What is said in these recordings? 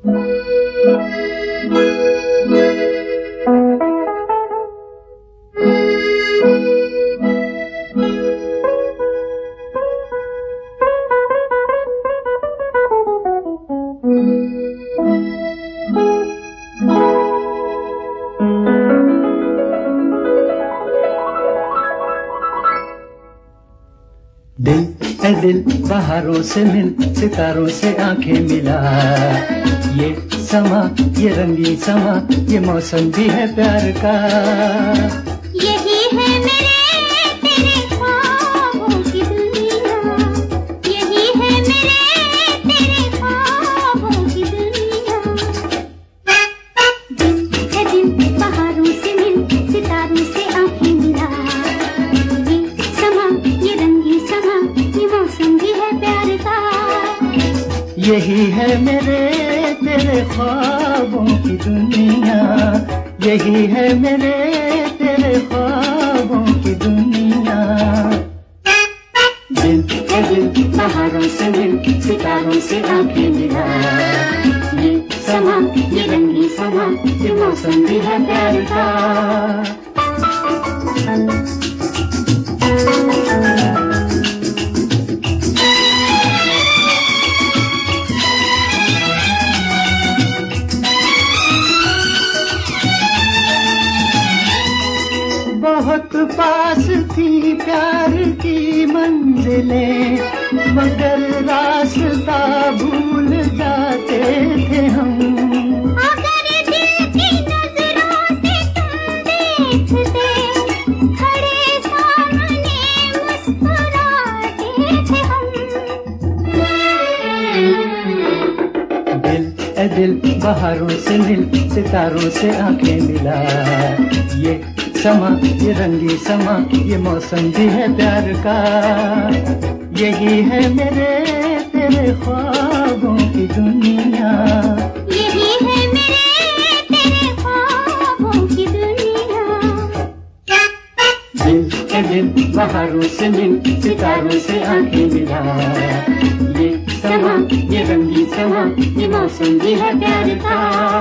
दिल बहारों से मिल, सितारों से आंखें मिला। ये समा, ये रंगीन समा, ये मौसम भी है प्यार का। यही है मेरे तेरे ख्वाबों की दुनिया, यही है मेरे तेरे ख्वाबों की दुनिया। दिल है दिल बहारों से मिल, सितारों से आंखें मिला। ये समा, ये रंगीन समा, ये मौसम भी है प्यार का। यही है मेरे तेरे ख्वाबों की दुनिया, यही है मेरे तेरे ख्वाबों की दुनिया। दिल है दिल बहारों से मिल, सितारों से आंखें मिला। ये समा, ये रंगीन समा, ये मौसम भी है प्यार का। बहुत पास थी प्यार की मंजिलें, मगर रास्ता भूल जाते थे हम। अगर दिल की नजरों से तुम देखते, खड़े सामने मुस्कुराते थे हम। दिल ए दिल बहारों से मिल, सितारों से आंखें मिला। ये समा, ये रंगी समा, ये मौसम भी है प्यार का। यही है मेरे तेरे ख्वाबों की दुनिया, यही है मेरे तेरे ख्वाबों की दुनिया। दिल ए दिल बहारों से मिल, सितारों से आंखें मिला। ये समा, ये रंगी समा, ये मौसम भी है प्यार का।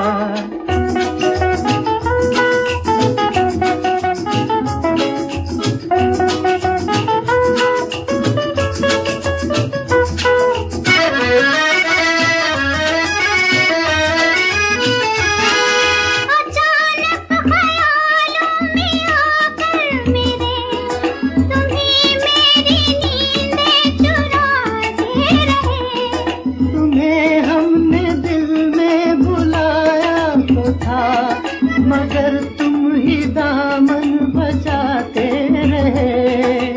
मगर तुम ही दामन बचाते रहे।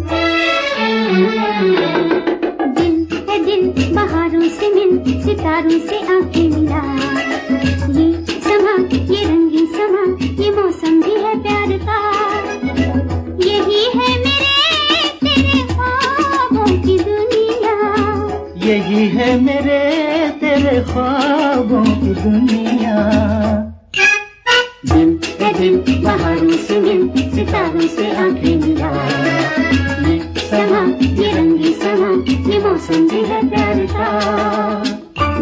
दिल है दिल बहारों से मिल, सितारों से आंखें मिला। ये समा, ये रंगीन समा, ये मौसम भी है प्यार का। यही है मेरे तेरे ख्वाबों की दुनिया, यही है मेरे तेरे ख्वाबों की दुनिया। दिल है दिल बहारों से मिल, सितारों से आंखें मिला। ये समा, ये रंगी समा, ये मौसम भी है प्यार का।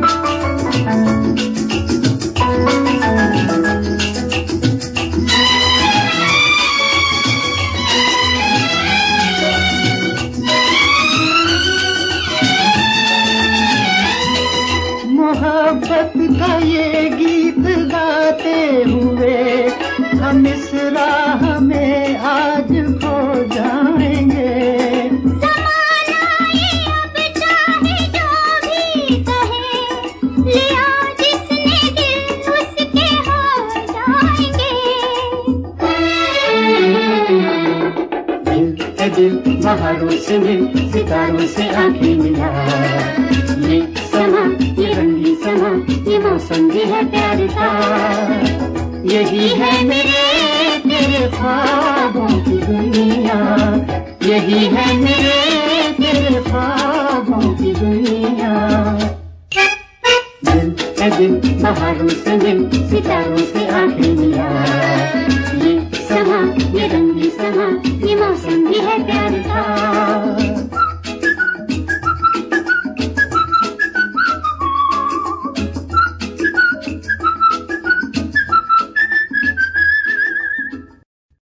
मोहब्बत का ये गीत गाते हुए हम इस राह में आज खो जाएंगे। ज़माना ये अब चाहे जो भी कहे, ले आ जिसने दिल उसके हो जाएंगे। दिल है दिल बहारों से मिल, सितारों से आंखें मिला। ये समा, ये रंगी समा, ये मौसम भी है प्यार का। यही है मेरे तेरे ख्वाबों की दुनिया, यही है मेरे तेरे ख्वाबों की दुनिया। दिल है दिल बहारों से मिल, सितारों से आंखें मिला। ये समा, ये रंगी समा, ये मौसम भी है प्यार का।